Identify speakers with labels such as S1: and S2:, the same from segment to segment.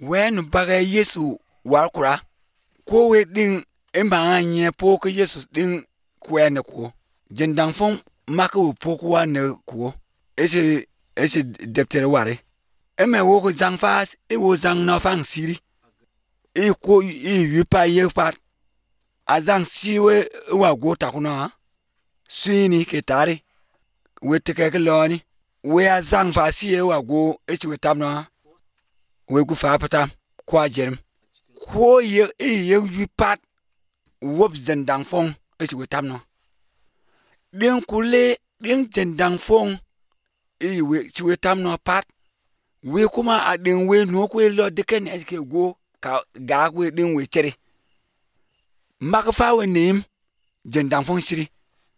S1: wen baga Yesu warkura ko we din emba anye po ko Yesu din kwene ko jindang fon maka po ko wa ne ko ese deptere ware eme wo ko zang fas e wo zang na fang siri e ko e yu pa ye pat azang siwe wa go ta kuna sini ke tare we te ke loni we azang fa si e wa go e chi we tamna we gu fa patam kwa jerm ko ye yu pat wob jindang fon e chi we tamna den kule den jindang fon e we chi we tamna pat we kuma adin we no ko lo de ken e ke go ka ga we din we chere magfa we nim jindang fon siri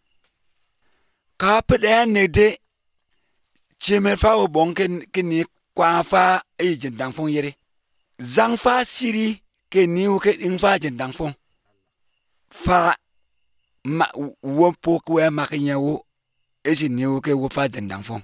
S1: ka pede ne de cheme fa o bon ken ni kwa fa e jindang fon yere zang fa siri ke ni o ke din fa jindang fon fa ma wo po ko e makinyewo e si ni o ke wo fa jindang fon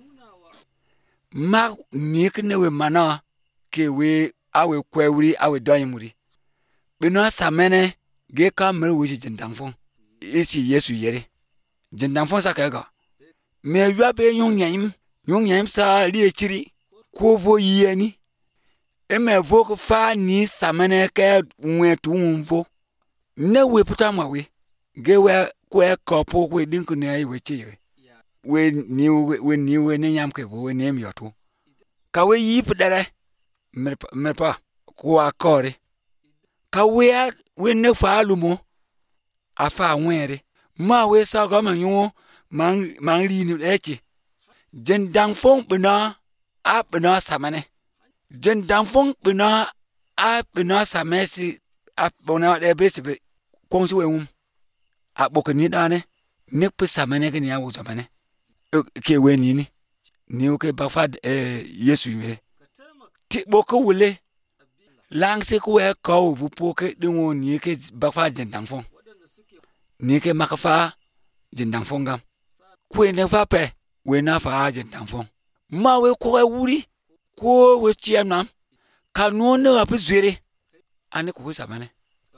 S1: ma ni ke ne we mana ke we awe kwewuri awe doyimuri bino samene ge ka mer wo jindang fon isi Yesu yere jindang fon sakega me ywa be nyum sa ri echiri ko vo yeni eme vo ko fa ni samene ke nwetu mvo ne we puta ma we ge we ko e kopo ko din ko ne we chi we ni ne nyam ke we ne mi yoto ka we yi pudere merpa ko akore ka we ne fa lumo afa nwere ma we sa go manyu man ri ni echi jindang fon bina samane jindang fon bina samesi bona de besibe konsi we abokani dane nek pe samane ke ni awu samane ke we ni o ke ba fa Yesu yere ti boko wule langse ko we ko bu poke dingo ni ke ba fa jindang fon ni ke makafa jindang fon gam ko ne fa pe we na fa jindang fon ma we ko wuri ko we chiamnam kanu ne wa pizere ane ko samane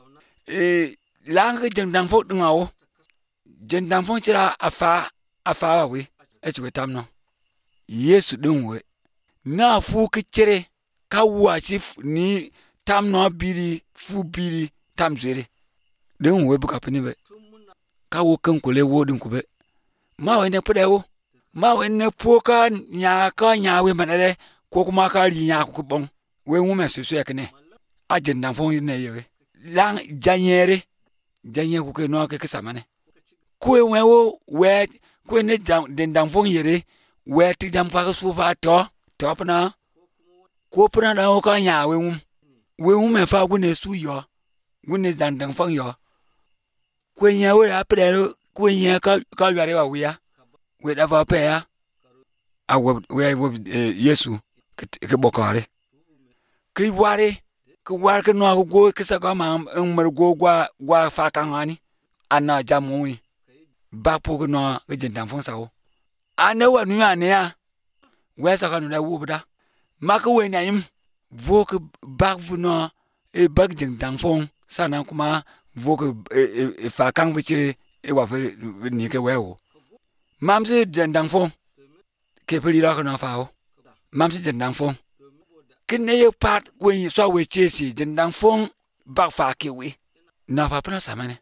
S1: lang jindang fon dingawo jindang fon chira afa we e chi we tamno Yesu dinwe na fu ke chere ka wa chi ni tamno biri fu biri tamzere dinwe buka pini be ka wo kan ko le wo din ku be ma we ne pede wo ma we ne poka nya we manere ko kuma ka ri nya ku bon we ngume susu ekene a jindang fon ne ye lang janyere ku ke no ke samane ku we wo we ku ne jindang fon yere we ti jam fa su fa to pna ko pna da o ka nya we ngume fa ku ne su yo ku ne jindang fon yo ku nya we apre ku nya ka yare wa we ya we da fa pe ya awo we Yesu ke bokare ke ware ke no go ke sa ga ma mer go gwa fa kan ani ana jamuni ba po no ke jindang fon sawo ana wa nu ane ya we sa kan na wo bda maka we nyim vo ke bak vu no e bak jindang fon sana kuma vo ke fa kan vichire e wa fe ni ke we wo mamse jindang fon ke peli ra na fa wo mamse jindang fon kene ye pat we so we chesi jindang fon bak fa ke we na fa pna samane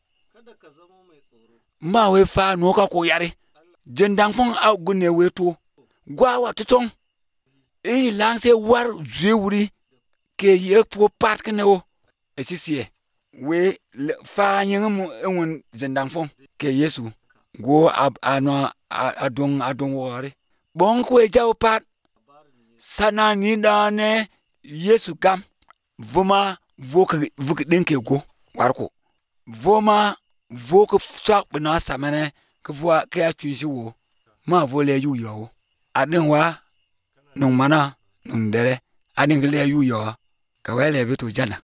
S1: ma we fa no ka ko yare jindang fon a gune we to gwa wa tutong e langse war zwewuri ke ye po pat kene wo e sisie we fa yin mu enwon jindang fon ke Yesu go ano adong wore bon ko e jaw pat sana ni dane Yesu gam voma voka denke go warko voma voka sak bna samane ke voa ke atwisi wo ma vole yu yo adin wa nung mana nung dere adin le yu yo ka wele bitu jana